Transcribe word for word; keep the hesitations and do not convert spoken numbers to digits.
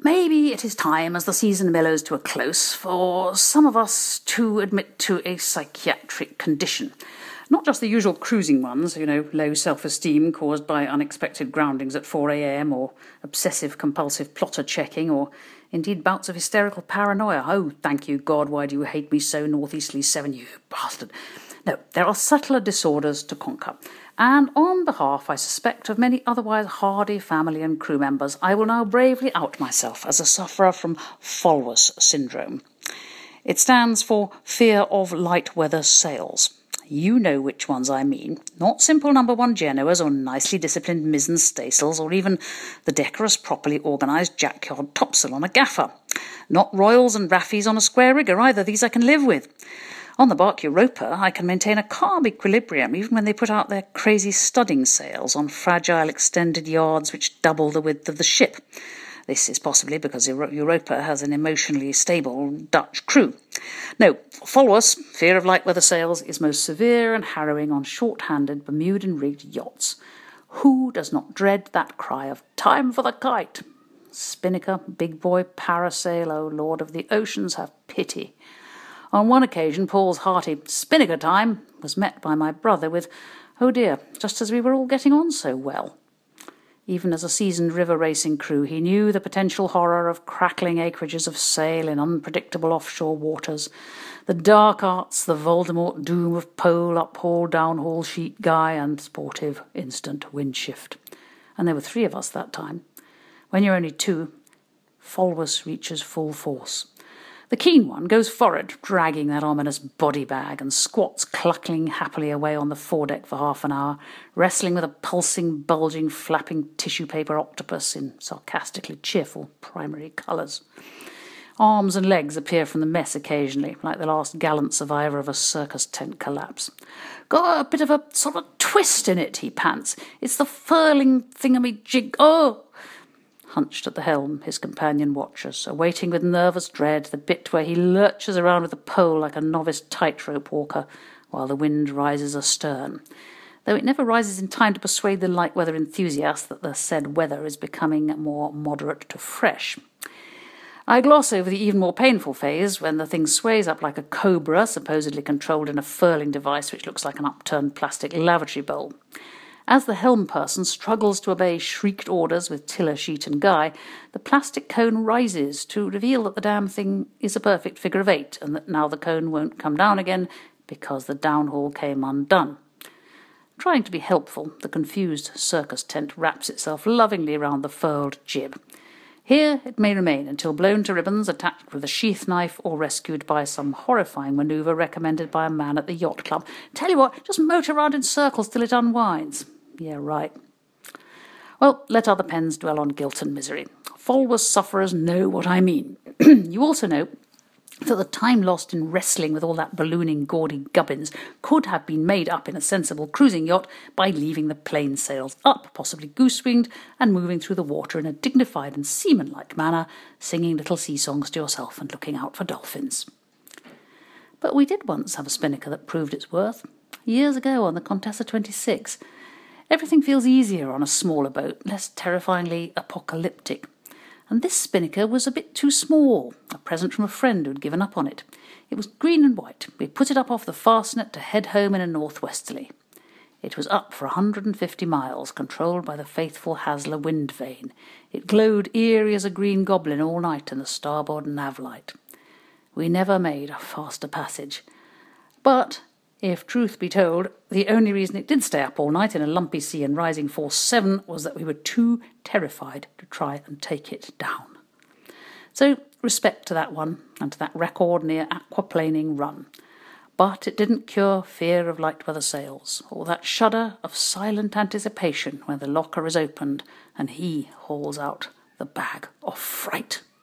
Maybe it is time, as the season mellows to a close, for some of us to admit to a psychiatric condition. Not just the usual cruising ones, you know, low self-esteem caused by unexpected groundings at four a.m. or obsessive-compulsive plotter checking, or indeed bouts of hysterical paranoia. Oh, thank you, God, why do you hate me so, Northeasterly Seven, you bastard? No, there are subtler disorders to conquer. And on behalf, I suspect, of many otherwise hardy family and crew members, I will now bravely out myself as a sufferer from Folwers syndrome. It stands for fear of light weather sails. You know which ones I mean. Not simple number one Genoas or nicely disciplined mizzen staysails or even the decorous, properly organised jackyard topsail on a gaffer. Not royals and raffies on a square rigger either. These I can live with. On the bark Europa, I can maintain a calm equilibrium even when they put out their crazy studding sails on fragile extended yards which double the width of the ship. This is possibly because Europa has an emotionally stable Dutch crew. No, Folwers, fear of light weather sails, is most severe and harrowing on short-handed Bermudan-rigged yachts. Who does not dread that cry of "Time for the kite"? Spinnaker, big boy, parasail, O Lord of the oceans, have pity. On one occasion, Paul's hearty "Spinnaker time" was met by my brother with, "Oh dear," just as we were all getting on so well. Even as a seasoned river racing crew, he knew the potential horror of crackling acreages of sail in unpredictable offshore waters, the dark arts, the Voldemort doom of pole, uphaul, downhaul, sheet guy, and sportive instant wind shift. And there were three of us that time. When you're only two, Folwers reaches full force. The keen one goes forward, dragging that ominous body bag, and squats clucking happily away on the foredeck for half an hour, wrestling with a pulsing, bulging, flapping tissue paper octopus in sarcastically cheerful primary colours. Arms and legs appear from the mess occasionally, like the last gallant survivor of a circus tent collapse. "Got a bit of a sort of twist in it," he pants. "It's the furling thingamajig. Oh!" Hunched at the helm, his companion watches, awaiting with nervous dread the bit where he lurches around with the pole like a novice tightrope walker, while the wind rises astern, though it never rises in time to persuade the light weather enthusiast that the said weather is becoming more moderate to fresh. I gloss over the even more painful phase when the thing sways up like a cobra, supposedly controlled in a furling device which looks like an upturned plastic lavatory bowl. As the helm person struggles to obey shrieked orders with tiller, sheet and guy, the plastic cone rises to reveal that the damn thing is a perfect figure of eight, and that now the cone won't come down again because the downhaul came undone. Trying to be helpful, the confused circus tent wraps itself lovingly around the furled jib. Here it may remain until blown to ribbons, attached with a sheath knife, or rescued by some horrifying manoeuvre recommended by a man at the yacht club. Tell you what, just motor around in circles till it unwinds. Yeah, right. Well, let other pens dwell on guilt and misery. Folwers sufferers know what I mean. You also know that the time lost in wrestling with all that ballooning gaudy gubbins could have been made up in a sensible cruising yacht by leaving the plain sails up, possibly goose-winged, and moving through the water in a dignified and seaman-like manner, singing little sea-songs to yourself and looking out for dolphins. But we did once have a spinnaker that proved its worth. Years ago on the Contessa twenty-six. Everything feels easier on a smaller boat, less terrifyingly apocalyptic. And this spinnaker was a bit too small, a present from a friend who'd given up on it. It was green and white. We put it up off the fastnet to head home in a northwesterly. It was up for one hundred fifty miles, controlled by the faithful Hasler wind vane. It glowed eerie as a green goblin all night in the starboard nav light. We never made a faster passage. But, if truth be told, the only reason it did stay up all night in a lumpy sea and rising force seven was that we were too terrified to try and take it down. So, respect to that one, and to that record near aquaplaning run. But it didn't cure fear of light weather sails, or that shudder of silent anticipation when the locker is opened and he hauls out the bag of fright.